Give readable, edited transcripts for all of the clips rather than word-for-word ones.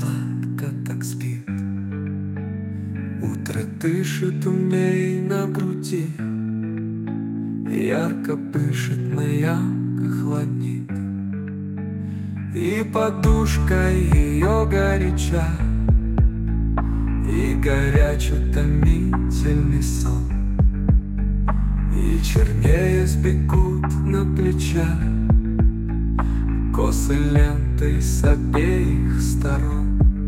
сладко так спит. Утро дышит у ней на груди, ярко пышет, но ярко хладнит. И подушка ее горяча, и горяч утомительный сон. И чернее сбегут на плечах косы лентой с обеих сторон.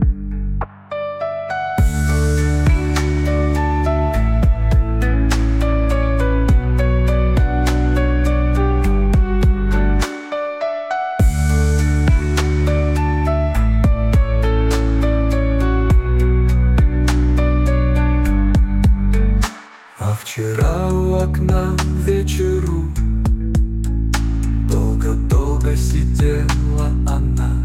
А вчера у окна к вечеру долго-долго сидела она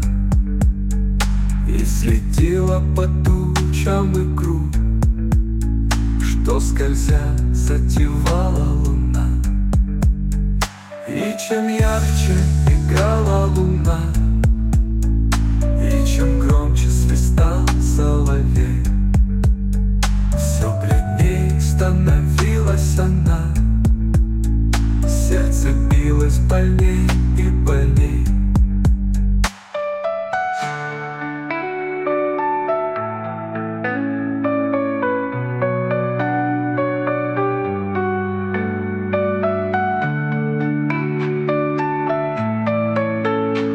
и следила по тучам икру, что скользя затевала луна. И чем ярче играла луна, и чем громче свистал соловей, все бледней становилась она, сердце билось больней и больней.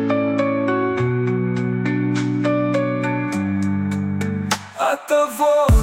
От того,